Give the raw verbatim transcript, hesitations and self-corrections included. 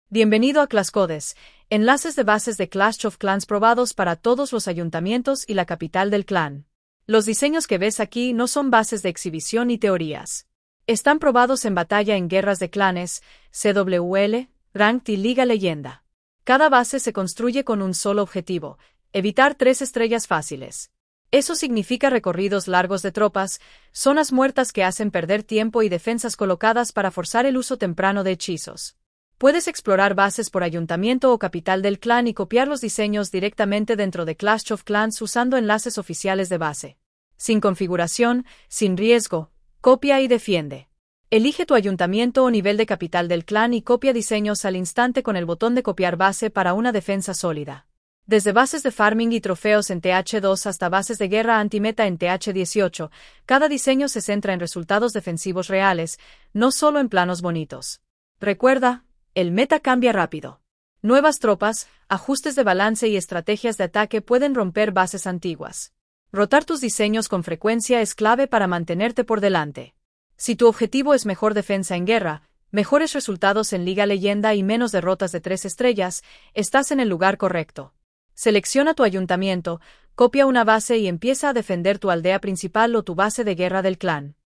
Bienvenido a ClassCodes, enlaces de bases de Clash of Clans probados para todos los ayuntamientos y la capital del clan. Los diseños que ves aquí no son bases de exhibición ni teorías. Están probados en batalla en guerras de clanes, C W L, Ranked y Liga Leyenda. Cada base se construye con un solo objetivo: evitar tres estrellas fáciles. Eso significa recorridos largos de tropas, zonas muertas que hacen perder tiempo y defensas colocadas para forzar el uso temprano de hechizos. Puedes explorar bases por ayuntamiento o capital del clan y copiar los diseños directamente dentro de Clash of Clans usando enlaces oficiales de base. Sin configuración, sin riesgo, copia y defiende. Elige tu ayuntamiento o nivel de capital del clan y copia diseños al instante con el botón de copiar base para una defensa sólida. Desde bases de farming y trofeos en T H dos hasta bases de guerra antimeta en T H dieciocho, cada diseño se centra en resultados defensivos reales, no solo en planos bonitos. Recuerda, el meta cambia rápido. Nuevas tropas, ajustes de balance y estrategias de ataque pueden romper bases antiguas. Rotar tus diseños con frecuencia es clave para mantenerte por delante. Si tu objetivo es mejor defensa en guerra, mejores resultados en Liga Leyenda y menos derrotas de tres estrellas, estás en el lugar correcto. Selecciona tu ayuntamiento, copia una base y empieza a defender tu aldea principal o tu base de guerra del clan.